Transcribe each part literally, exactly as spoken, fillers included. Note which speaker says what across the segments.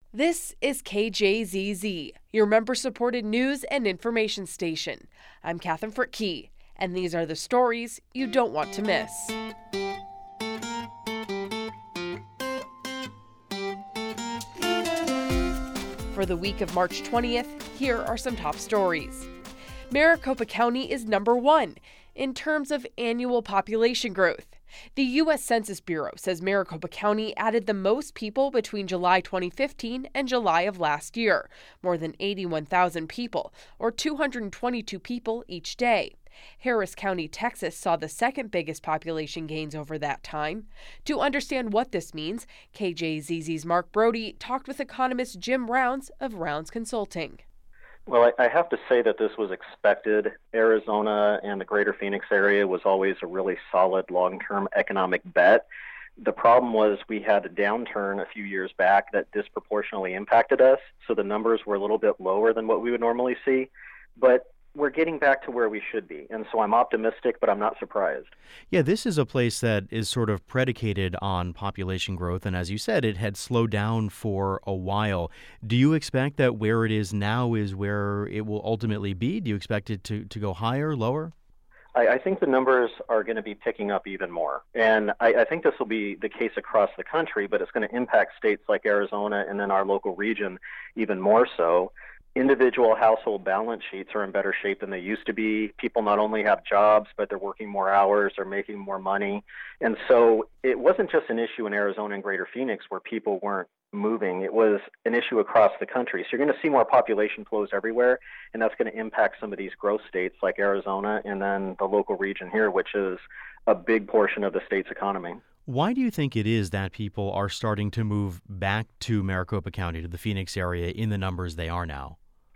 Speaker 1: This is K J Z Z, your member-supported news and information station. I'm Catherine Frick-Key, and these are the stories you don't want to miss. For the week of March twentieth, here are some top stories. Maricopa County is number one in terms of annual population growth. The U S Census Bureau says Maricopa County added the most people between July twenty fifteen and July of last year, more than eighty-one thousand people, or two hundred twenty-two people each day. Harris County, Texas saw the second biggest population gains over that time. To understand what this means, K J Z Z's Mark Brody talked with economist Jim Rounds of Rounds Consulting.
Speaker 2: Well, I have to say that this was expected. Arizona and the greater Phoenix area was always a really solid long-term economic bet. The problem was we had a downturn a few years back that disproportionately impacted us, so the numbers were a little bit lower than what we would normally see. But we're getting back to where we should be, and so I'm optimistic, but I'm not surprised.
Speaker 3: Yeah, this is a place that is sort of predicated on population growth, and as you said, it had slowed down for a while. Do you expect that where it is now is where it will ultimately be? Do you expect it to, to go higher, lower?
Speaker 2: I, I think the numbers are going to be picking up even more, and I, I think this will be the case across the country, but it's going to impact states like Arizona and then our local region even more so. Individual household balance sheets are in better shape than they used to be. People not only have jobs, but they're working more hours, they're making more money. And so it wasn't just an issue in Arizona and greater Phoenix where people weren't moving. It was an issue across the country. So you're going to see more population flows everywhere, and that's going to impact some of these growth states like Arizona and then the local region here, which is a big portion of the state's economy.
Speaker 3: Why do you think it is that people are starting to move back to Maricopa County, to the Phoenix area, in the numbers they are now?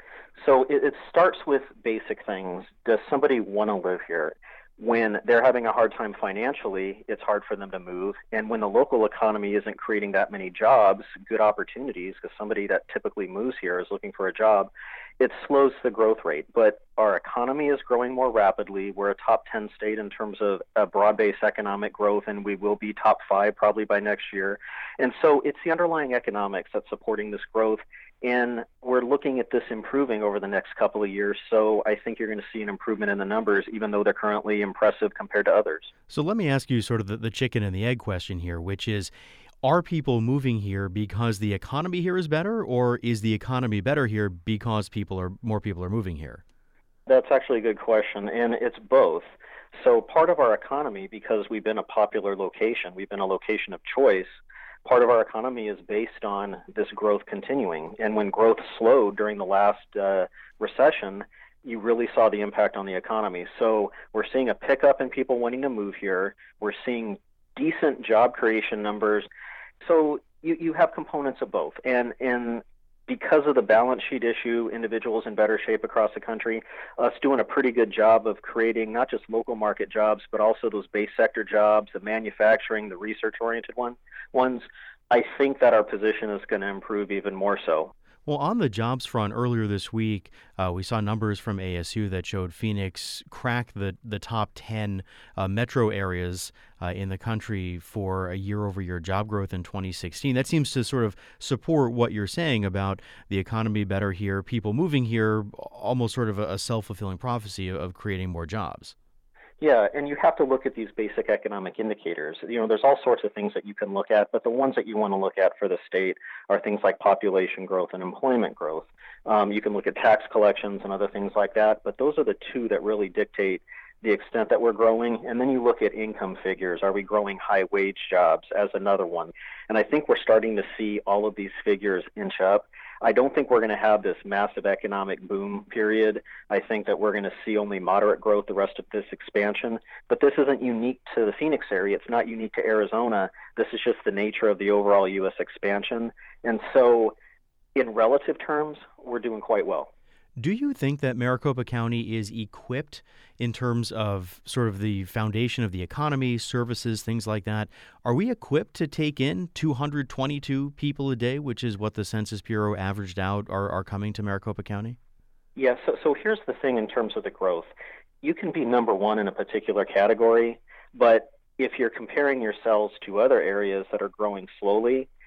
Speaker 2: So it, it starts with basic things. Does somebody want to live here? When they're having a hard time financially, it's hard for them to move. And when the local economy isn't creating that many jobs, good opportunities, because somebody that typically moves here is looking for a job, it slows the growth rate. But our economy is growing more rapidly. We're a top ten state in terms of uh, broad-based economic growth, and we will be top five probably by next year. And so it's the underlying economics that's supporting this growth. And we're looking at this improving over the next couple of years. So I think you're going to see an improvement in the numbers, even though they're currently impressive compared to others.
Speaker 3: So let me ask you sort of the, the chicken and the egg question here, which is, are people moving here because the economy here is better, or is the economy better here because people are more people are moving here?
Speaker 2: That's actually a good question, and it's both. So part of our economy, because we've been a popular location, we've been a location of choice, part of our economy is based on this growth continuing. And when growth slowed during the last uh, recession, you really saw the impact on the economy. So we're seeing a pickup in people wanting to move here. We're seeing decent job creation numbers. So you, you have components of both. And, and because of the balance sheet issue, individuals in better shape across the country, us doing a pretty good job of creating not just local market jobs, but also those base sector jobs, the manufacturing, the research-oriented one, ones, I think that our position is going to improve even more so.
Speaker 3: Well, on the jobs front, earlier this week, uh, we saw numbers from A S U that showed Phoenix crack the, the top ten uh, metro areas uh, in the country for a year-over-year job growth in twenty sixteen. That seems to sort of support what you're saying about the economy better here, people moving here, almost sort of a, a self-fulfilling prophecy of creating more jobs.
Speaker 2: Yeah, and you have to look at these basic economic indicators. You know, there's all sorts of things that you can look at, but the ones that you want to look at for the state are things like population growth and employment growth. Um, you can look at tax collections and other things like that, but those are the two that really dictate the extent that we're growing. And then you look at income figures. Are we growing high wage jobs as another one? And I think we're starting to see all of these figures inch up. I don't think we're going to have this massive economic boom period. I think that we're going to see only moderate growth the rest of this expansion. But this isn't unique to the Phoenix area. It's not unique to Arizona. This is just the nature of the overall U S expansion. And so in relative terms, we're doing quite well.
Speaker 3: Do you think that Maricopa County is equipped in terms of sort of the foundation of the economy, services, things like that? Are we equipped to take in two hundred twenty-two people a day, which is what the Census Bureau averaged out, are, are coming to Maricopa County?
Speaker 2: Yeah, so, so here's the thing in terms of the growth. You can be number one in a particular category, but if you're comparing yourselves to other areas that are growing slowly,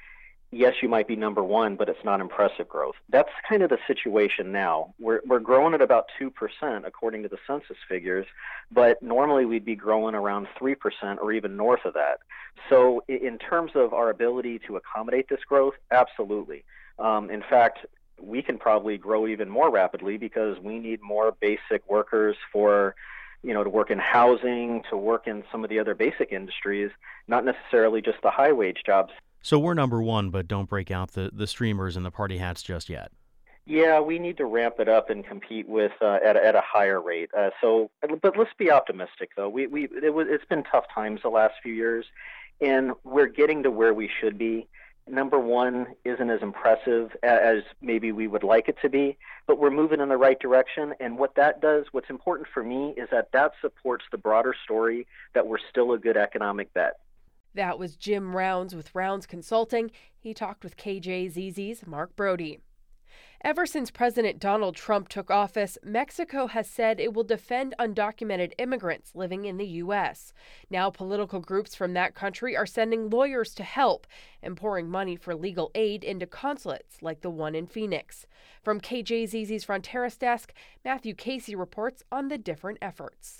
Speaker 2: yes, you might be number one, but it's not impressive growth. That's kind of the situation now. We're we're growing at about two percent according to the census figures, but normally we'd be growing around three percent or even north of that. So in terms of our ability to accommodate this growth, absolutely. Um, in fact, we can probably grow even more rapidly because we need more basic workers for, you know, to work in housing, to work in some of the other basic industries, not necessarily just the high wage jobs.
Speaker 3: So we're number one, but don't break out the, the streamers and the party hats just yet.
Speaker 2: Yeah, we need to ramp it up and compete with uh, at at a higher rate. Uh, so, but let's be optimistic, though. We we it was, it's been tough times the last few years, and we're getting to where we should be. Number one isn't as impressive as maybe we would like it to be, but we're moving in the right direction. And what that does, what's important for me, is that that supports the broader story that we're still a good economic bet.
Speaker 1: That was Jim Rounds with Rounds Consulting. He talked with K J Z Z's Mark Brody. Ever since President Donald Trump took office, Mexico has said it will defend undocumented immigrants living in the U S. Now, political groups from that country are sending lawyers to help and pouring money for legal aid into consulates like the one in Phoenix. From K J Z Z's Fronteras desk, Matthew Casey reports on the different efforts.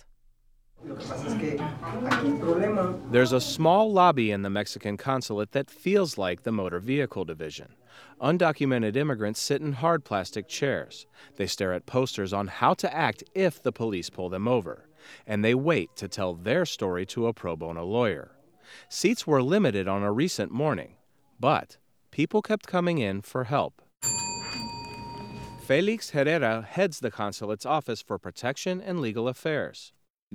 Speaker 4: There's a small lobby in the Mexican consulate that feels like the motor vehicle division. Undocumented immigrants sit in hard plastic chairs. They stare at posters on how to act if the police pull them over. And they wait to tell their story to a pro bono lawyer. Seats were limited on a recent morning, but people kept coming in for help. Felix Herrera heads the consulate's office for protection and legal affairs.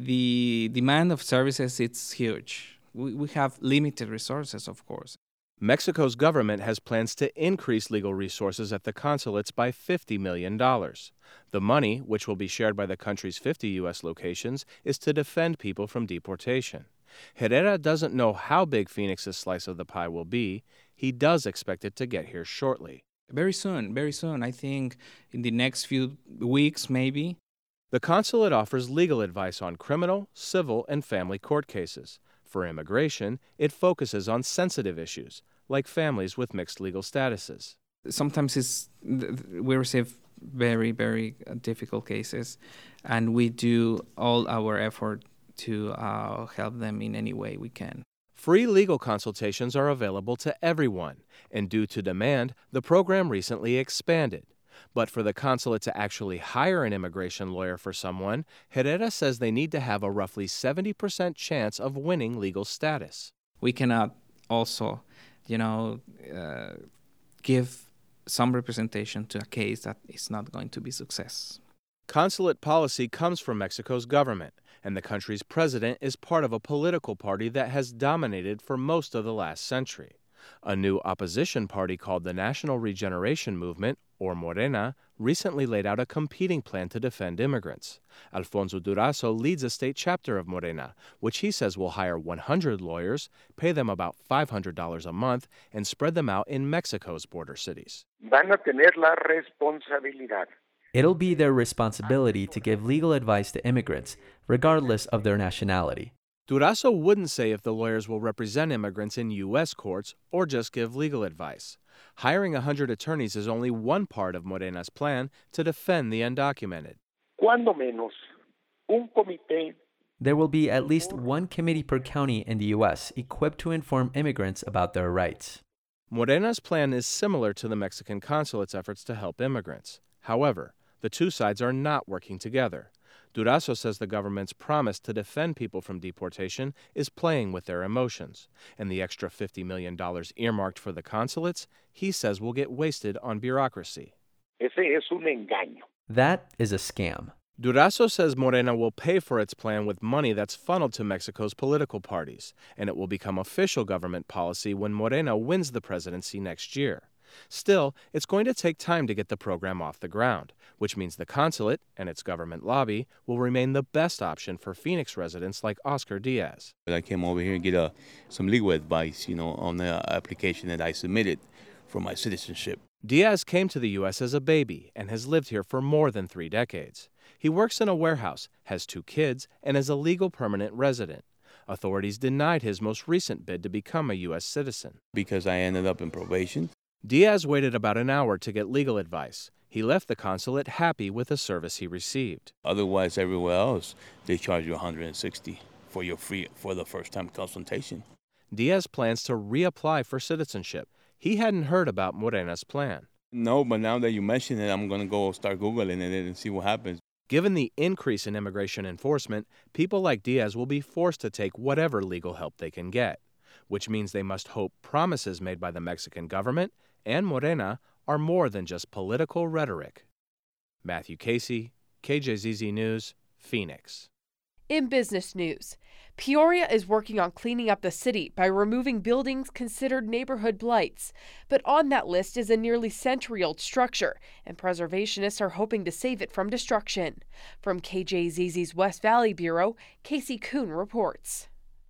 Speaker 5: The demand of services is huge. We, we have limited resources, of course.
Speaker 4: Mexico's government has plans to increase legal resources at the consulates by fifty million dollars. The money, which will be shared by the country's fifty U S locations, is to defend people from deportation. Herrera doesn't know how big Phoenix's slice of the pie will be. He does expect it to get here shortly.
Speaker 5: Very soon, very soon. I think in the next few weeks, maybe.
Speaker 4: The consulate offers legal advice on criminal, civil, and family court cases. For immigration, it focuses on sensitive issues, like families with mixed legal statuses.
Speaker 5: Sometimes it's, we receive very, very difficult cases, and we do all our effort to uh, help them in any way we can.
Speaker 4: Free legal consultations are available to everyone, and due to demand, the program recently expanded. But for the consulate to actually hire an immigration lawyer for someone, Herrera says they need to have a roughly seventy percent chance of winning legal status.
Speaker 5: We cannot also, you know, uh, give some representation to a case that is not going to be success.
Speaker 4: Consulate policy comes from Mexico's government, and the country's president is part of a political party that has dominated for most of the last century. A new opposition party called the National Regeneration Movement, or Morena, recently laid out a competing plan to defend immigrants. Alfonso Durazo leads a state chapter of Morena, which he says will hire one hundred lawyers, pay them about five hundred dollars a month, and spread them out in Mexico's border cities.
Speaker 6: Van a tener la responsabilidad.
Speaker 7: It'll be their responsibility to give legal advice to immigrants, regardless of their nationality.
Speaker 4: Durazo wouldn't say if the lawyers will represent immigrants in U S courts or just give legal advice. Hiring one hundred attorneys is only one part of Morena's plan to defend the undocumented.
Speaker 6: Cuando menos, un comité.
Speaker 7: There will be at least one committee per county in the U S equipped to inform immigrants about their rights.
Speaker 4: Morena's plan is similar to the Mexican consulate's efforts to help immigrants. However, the two sides are not working together. Durazo says the government's promise to defend people from deportation is playing with their emotions, and the extra fifty million dollars earmarked for the consulates, he says, will get wasted on bureaucracy.
Speaker 6: Ese es un engaño.
Speaker 7: That is a scam.
Speaker 4: Durazo says Morena will pay for its plan with money that's funneled to Mexico's political parties, and it will become official government policy when Morena wins the presidency next year. Still, it's going to take time to get the program off the ground, which means the consulate and its government lobby will remain the best option for Phoenix residents like Oscar Diaz.
Speaker 8: I came over here and get uh, some legal advice, you know, on the application that I submitted for my citizenship.
Speaker 4: Diaz came to the U S as a baby and has lived here for more than three decades. He works in a warehouse, has two kids, and is a legal permanent resident. Authorities denied his most recent bid to become a U S citizen.
Speaker 8: Because I ended up in probation.
Speaker 4: Diaz waited about an hour to get legal advice. He left the consulate happy with the service he received.
Speaker 8: Otherwise, everywhere else, they charge you one hundred sixty dollars for your free for the first-time consultation.
Speaker 4: Diaz plans to reapply for citizenship. He hadn't heard about Morena's plan.
Speaker 8: No, but now that you mention it, I'm going to go start Googling it and see what happens.
Speaker 4: Given the increase in immigration enforcement, people like Diaz will be forced to take whatever legal help they can get, which means they must hope promises made by the Mexican government and Morena are more than just political rhetoric. Matthew Casey, K J Z Z News, Phoenix.
Speaker 1: In business news, Peoria is working on cleaning up the city by removing buildings considered neighborhood blights. But on that list is a nearly century-old structure, and preservationists are hoping to save it from destruction. From K J Z Z's West Valley Bureau, Casey Kuhn reports.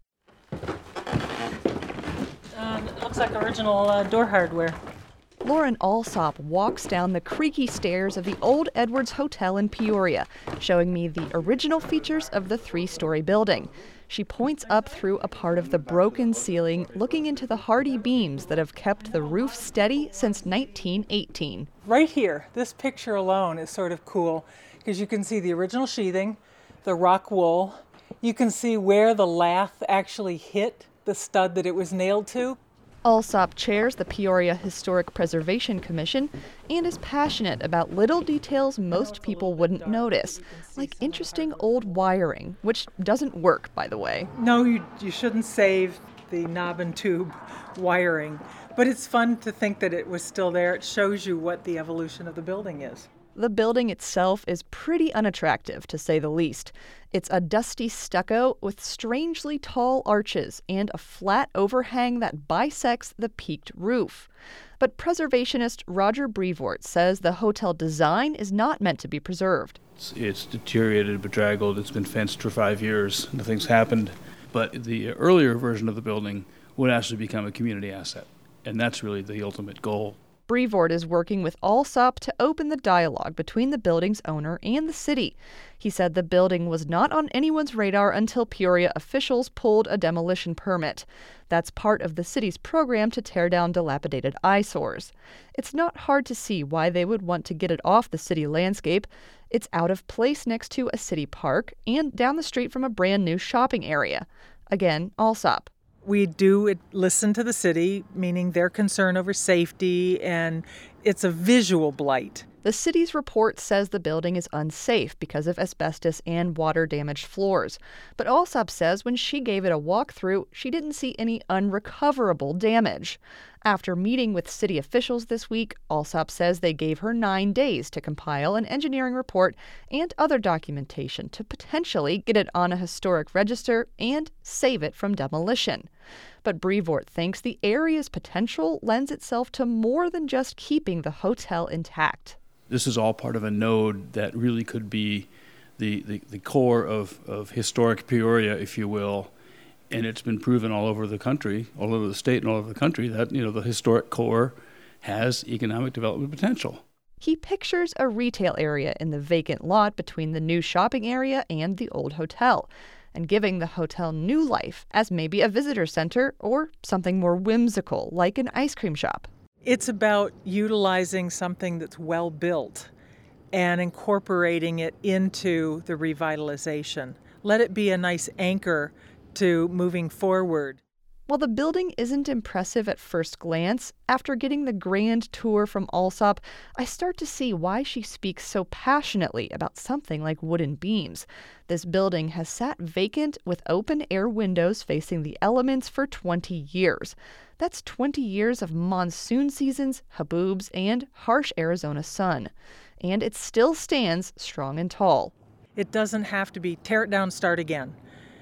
Speaker 9: Um, it looks like original uh, door hardware.
Speaker 10: Lauren Alsop walks down the creaky stairs of the old Edwards Hotel in Peoria, showing me the original features of the three-story building. She points up through a part of the broken ceiling, looking into the hardy beams that have kept the roof steady since nineteen eighteen.
Speaker 9: Right here, this picture alone is sort of cool because you can see the original sheathing, the rock wool. You can see where the lath actually hit the stud that it was nailed to.
Speaker 10: Alsop chairs the Peoria Historic Preservation Commission and is passionate about little details most people wouldn't notice, like interesting old wiring, which doesn't work, by the way.
Speaker 9: No, you, you shouldn't save the knob and tube wiring, but it's fun to think that it was still there. It shows you what the evolution of the building is.
Speaker 10: The building itself is pretty unattractive, to say the least. It's a dusty stucco with strangely tall arches and a flat overhang that bisects the peaked roof. But preservationist Roger Brevoort says the hotel design is not meant to be preserved.
Speaker 11: It's, it's deteriorated, bedraggled, it's been fenced for five years, nothing's happened. But the earlier version of the building would actually become a community asset, and that's really the ultimate goal.
Speaker 10: Brevoort is working with Alsop to open the dialogue between the building's owner and the city. He said the building was not on anyone's radar until Peoria officials pulled a demolition permit. That's part of the city's program to tear down dilapidated eyesores. It's not hard to see why they would want to get it off the city landscape. It's out of place next to a city park and down the street from a brand new shopping area. Again, Alsop.
Speaker 9: We do listen to the city, meaning their concern over safety, and it's a visual blight.
Speaker 10: The city's report says the building is unsafe because of asbestos and water-damaged floors. But Alsop says when she gave it a walkthrough, she didn't see any unrecoverable damage. After meeting with city officials this week, Alsop says they gave her nine days to compile an engineering report and other documentation to potentially get it on a historic register and save it from demolition. But Brevoort thinks the area's potential lends itself to more than just keeping the hotel intact.
Speaker 11: This is all part of a node that really could be the, the, the core of, of historic Peoria, if you will. And it's been proven all over the country, all over the state and all over the country that, you know, the historic core has economic development potential.
Speaker 10: He pictures a retail area in the vacant lot between the new shopping area and the old hotel, and giving the hotel new life as maybe a visitor center or something more whimsical, like an ice cream shop.
Speaker 9: It's about utilizing something that's well built and incorporating it into the revitalization. Let it be a nice anchor to moving forward.
Speaker 10: While the building isn't impressive at first glance, after getting the grand tour from Alsop, I start to see why she speaks so passionately about something like wooden beams. This building has sat vacant with open-air windows facing the elements for twenty years. That's twenty years of monsoon seasons, haboobs, and harsh Arizona sun. And it still stands strong and tall.
Speaker 9: It doesn't have to be tear it down, start again,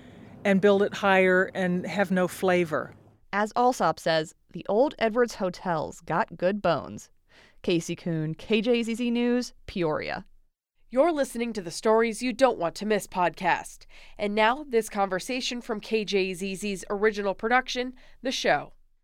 Speaker 9: and build it higher and have no flavor.
Speaker 10: As Alsop says, the old Edwards Hotel's got good bones. Casey Kuhn, K J Z Z News, Peoria.
Speaker 1: You're listening to the Stories You Don't Want to Miss podcast. And now, this conversation from K J Z Z's original production, The Show.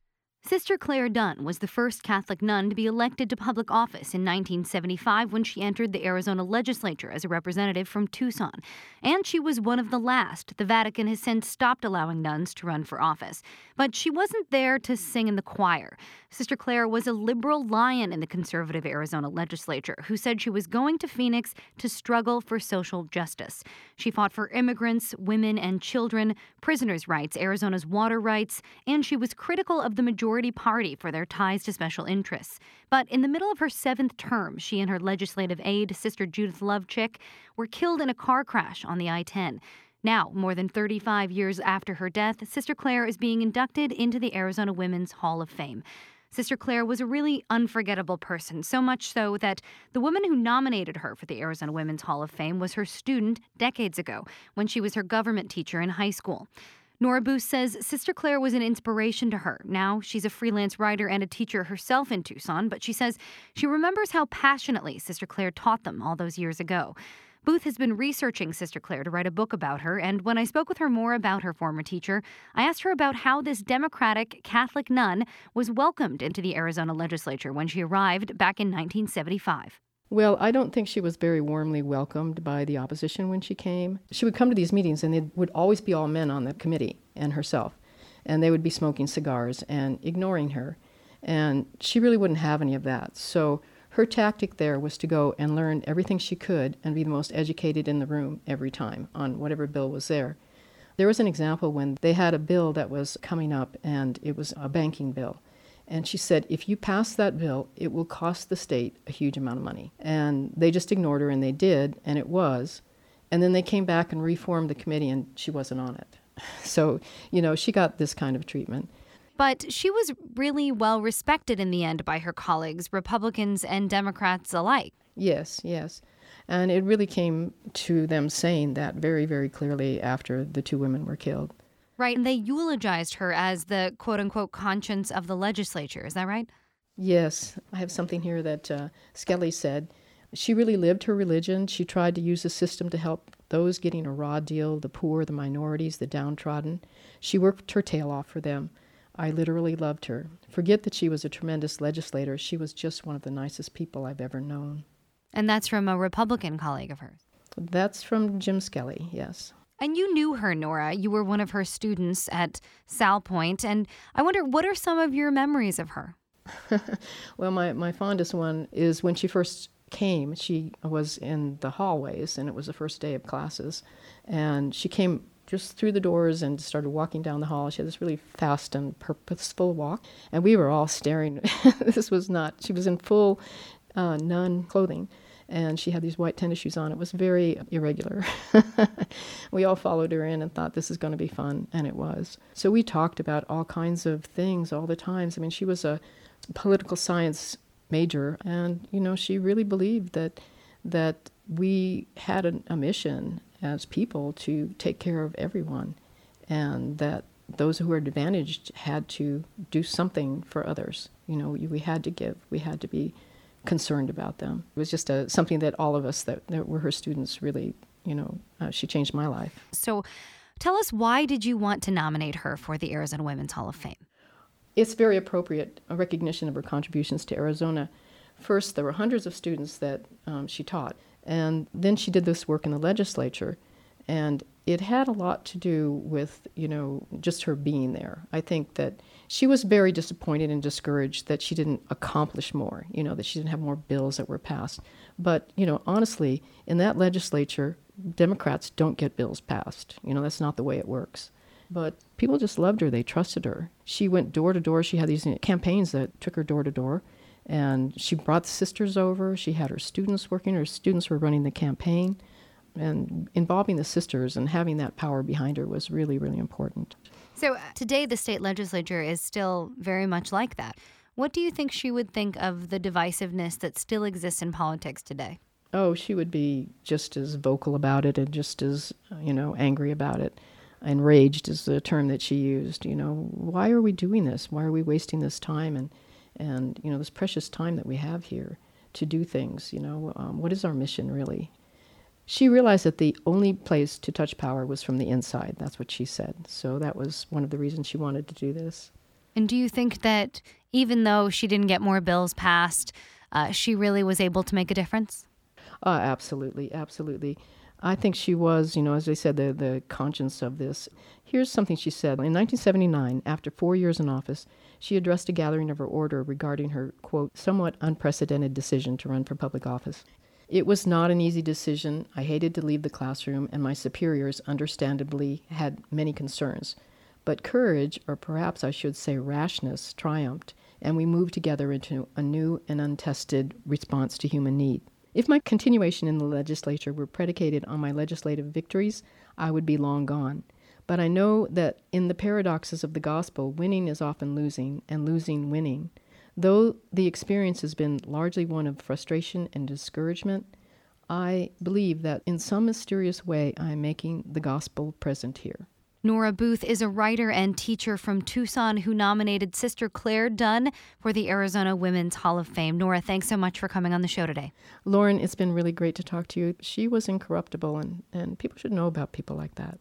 Speaker 12: Sister Claire Dunn was the first Catholic nun to be elected to public office in nineteen seventy-five when she entered the Arizona legislature as a representative from Tucson. And she was one of the last. The Vatican has since stopped allowing nuns to run for office. But she wasn't there to sing in the choir. Sister Claire was a liberal lion in the conservative Arizona legislature who said she was going to Phoenix to struggle for social justice. She fought for immigrants, women and children, prisoners' rights, Arizona's water rights, and she was critical of the majority party for their ties to special interests. But in the middle of her seventh term, she and her legislative aide, Sister Judith Lovechick, were killed in a car crash on the I ten. Now, more than thirty-five years after her death, Sister Claire is being inducted into the Arizona Women's Hall of Fame. Sister Claire was a really unforgettable person, so much so that the woman who nominated her for the Arizona Women's Hall of Fame was her student decades ago when she was her government teacher in high school. Nora Booth says Sister Claire was an inspiration to her. Now she's a freelance writer and a teacher herself in Tucson, but she says she remembers how passionately Sister Claire taught them all those years ago. Booth has been researching Sister Claire to write a book about her, and when I spoke with her more about her former teacher, I asked her about how this democratic Catholic nun was welcomed into the Arizona legislature when she arrived back in nineteen seventy-five.
Speaker 13: Well, I don't think she was very warmly welcomed by the opposition when she came. She would come to these meetings, and there would always be all men on the committee and herself, and they would be smoking cigars and ignoring her, and she really wouldn't have any of that. So her tactic there was to go and learn everything she could and be the most educated in the room every time on whatever bill was there. There was an example when they had a bill that was coming up, and it was a banking bill. And she said, if you pass that bill, it will cost the state a huge amount of money. And they just ignored her, and they did, and it was. And then they came back and reformed the committee, and she wasn't on it. So, you know, she got this kind of treatment.
Speaker 12: But she was really well respected in the end by her colleagues, Republicans and Democrats alike.
Speaker 13: Yes, yes. And it really came to them saying that very, very clearly after the two women were killed.
Speaker 12: Right, and they eulogized her as the quote-unquote conscience of the legislature. Is that right?
Speaker 13: Yes. I have something here that uh, Skelly said. She really lived her religion. She tried to use the system to help those getting a raw deal, the poor, the minorities, the downtrodden. She worked her tail off for them. I literally loved her. Forget that she was a tremendous legislator. She was just one of the nicest people I've ever known.
Speaker 12: And that's from a Republican colleague of hers?
Speaker 13: That's from Jim Skelly, yes.
Speaker 12: And you knew her, Nora. You were one of her students at Sal Point. And I wonder, what are some of your memories of her?
Speaker 13: Well, my, my fondest one is when she first came. She was in the hallways, and it was the first day of classes. And she came just through the doors and started walking down the hall. She had this really fast and purposeful walk. And we were all staring. This was not, she was in full uh, nun clothing. And she had these white tennis shoes on. It was very irregular. We all followed her in and thought this is going to be fun, and it was. So we talked about all kinds of things all the time. I mean, she was a political science major, and, you know, she really believed that that we had a, a mission as people to take care of everyone, and that those who were advantaged had to do something for others. You know, we had to give. We had to be concerned about them. It was just a, something that all of us that, that were her students really, you know, uh, she changed my life.
Speaker 12: So tell us, why did you want to nominate her for the Arizona Women's Hall of Fame?
Speaker 13: It's very appropriate, a recognition of her contributions to Arizona. First, there were hundreds of students that um, she taught, and then she did this work in the legislature, and it had a lot to do with, you know, just her being there. I think that she was very disappointed and discouraged that she didn't accomplish more, you know, that she didn't have more bills that were passed. But, you know, honestly, in that legislature, Democrats don't get bills passed. You know, that's not the way it works. But people just loved her. They trusted her. She went door to door. She had these campaigns that took her door to door. And she brought the sisters over. She had her students working. Her students were running the campaign. And involving the sisters and having that power behind her was really, really important.
Speaker 12: So uh, today the state legislature is still very much like that. What do you think she would think of the divisiveness that still exists in politics today?
Speaker 13: Oh, she would be just as vocal about it and just as, you know, angry about it. Enraged is the term that she used. You know, why are we doing this? Why are we wasting this time and, and you know, this precious time that we have here to do things? You know, um, what is our mission really? She realized that the only place to touch power was from the inside. That's what she said. So that was one of the reasons she wanted to do this.
Speaker 12: And do you think that even though she didn't get more bills passed, uh, she really was able to make a difference?
Speaker 13: Uh, absolutely, absolutely. I think she was, you know, as I said, the, the conscience of this. Here's something she said. In nineteen seventy-nine, after four years in office, she addressed a gathering of her order regarding her, quote, somewhat unprecedented decision to run for public office. It was not an easy decision. I hated to leave the classroom, and my superiors, understandably, had many concerns. But courage, or perhaps I should say rashness, triumphed, and we moved together into a new and untested response to human need. If my continuation in the legislature were predicated on my legislative victories, I would be long gone. But I know that in the paradoxes of the gospel, winning is often losing, and losing winning. Though the experience has been largely one of frustration and discouragement, I believe that in some mysterious way I am making the gospel present here.
Speaker 12: Nora Booth is a writer and teacher from Tucson who nominated Sister Claire Dunn for the Arizona Women's Hall of Fame. Nora, thanks so much for coming on the show today.
Speaker 13: Lauren, it's been really great to talk to you. She was incorruptible, and, and people should know about people like that.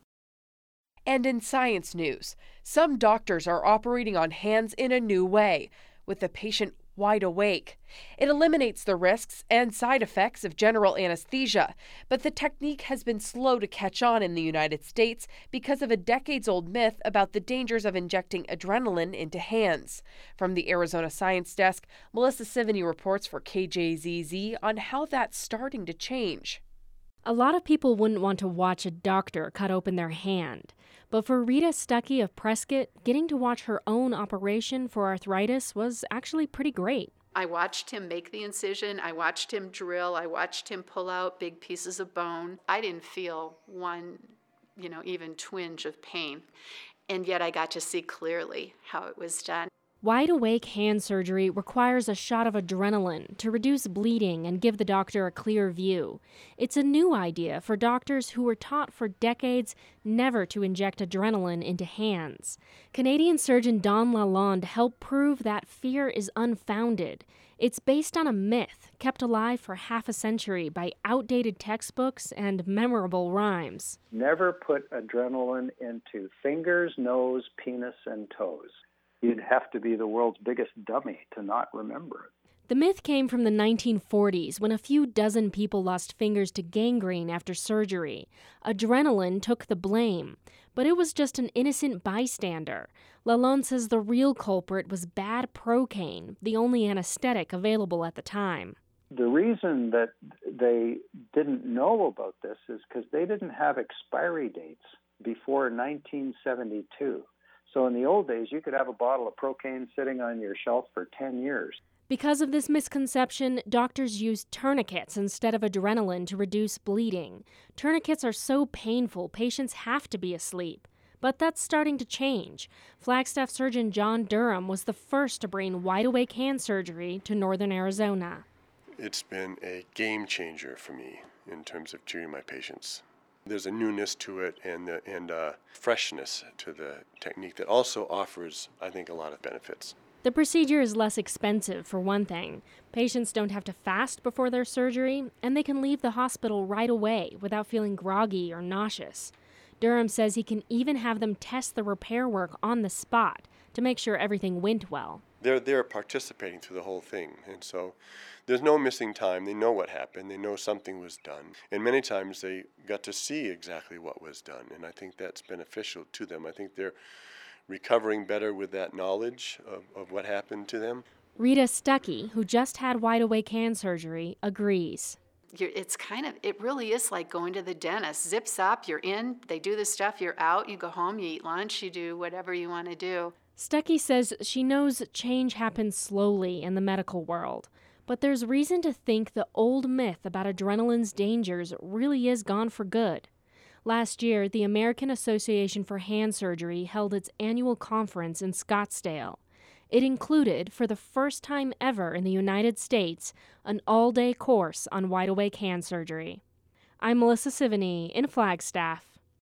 Speaker 1: And in science news, some doctors are operating on hands in a new way, with the patient wide awake. It eliminates the risks and side effects of general anesthesia, but the technique has been slow to catch on in the United States because of a decades-old myth about the dangers of injecting adrenaline into hands. From the Arizona Science Desk, Melissa Sivany reports for K J Z Z on how that's starting to change.
Speaker 14: A lot of people wouldn't want to watch a doctor cut open their hand. But for Rita Stuckey of Prescott, getting to watch her own operation for arthritis was actually pretty great.
Speaker 15: I watched him make the incision, I watched him drill, I watched him pull out big pieces of bone. I didn't feel one, you know, even twinge of pain. And yet I got to see clearly how it was done.
Speaker 14: Wide-awake hand surgery requires a shot of adrenaline to reduce bleeding and give the doctor a clear view. It's a new idea for doctors who were taught for decades never to inject adrenaline into hands. Canadian surgeon Don Lalonde helped prove that fear is unfounded. It's based on a myth kept alive for half a century by outdated textbooks and memorable rhymes.
Speaker 16: Never put adrenaline into fingers, nose, penis, and toes. You'd have to be the world's biggest dummy to not remember it.
Speaker 14: The myth came from the nineteen forties when a few dozen people lost fingers to gangrene after surgery. Adrenaline took the blame, but it was just an innocent bystander. Lalonde says the real culprit was bad Procaine, the only anesthetic available at the time.
Speaker 16: The reason that they didn't know about this is because they didn't have expiry dates before nineteen seventy-two. So in the old days, you could have a bottle of Procaine sitting on your shelf for ten years.
Speaker 14: Because of this misconception, doctors used tourniquets instead of adrenaline to reduce bleeding. Tourniquets are so painful, patients have to be asleep. But that's starting to change. Flagstaff surgeon John Durham was the first to bring wide-awake hand surgery to northern Arizona.
Speaker 17: It's been a game changer for me in terms of treating my patients. There's a newness to it and uh, and uh, freshness to the technique that also offers, I think, a lot of benefits.
Speaker 14: The procedure is less expensive, for one thing. Patients don't have to fast before their surgery, and they can leave the hospital right away without feeling groggy or nauseous. Durham says he can even have them test the repair work on the spot to make sure everything went well.
Speaker 17: They're they're participating through the whole thing, and so there's no missing time. They know what happened. They know something was done. And many times they got to see exactly what was done, and I think that's beneficial to them. I think they're recovering better with that knowledge of, of what happened to them.
Speaker 14: Rita Stuckey, who just had wide-awake hand surgery, agrees.
Speaker 15: You're, it's kind of, it really is like going to the dentist. Zip zop, you're in, they do the stuff, you're out, you go home, you eat lunch, you do whatever you want to do.
Speaker 14: Stuckey says she knows change happens slowly in the medical world, but there's reason to think the old myth about adrenaline's dangers really is gone for good. Last year, the American Association for Hand Surgery held its annual conference in Scottsdale. It included, for the first time ever in the United States, an all-day course on wide-awake hand surgery. I'm Melissa Sivany in Flagstaff.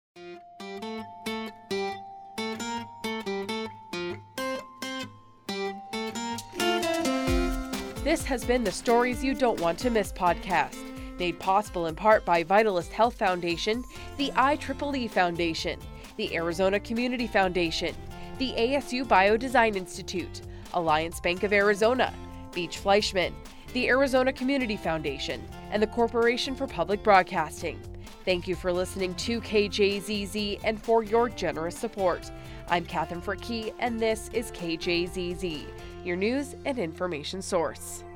Speaker 1: This has been the Stories You Don't Want to Miss podcast, made possible in part by Vitalist Health Foundation, the I triple E Foundation, the Arizona Community Foundation, the A S U Biodesign Institute, Alliance Bank of Arizona, Beach Fleischmann, the Arizona Community Foundation, and the Corporation for Public Broadcasting. Thank you for listening to K J Z Z and for your generous support. I'm Catherine Frickey, and this is K J Z Z, your news and information source.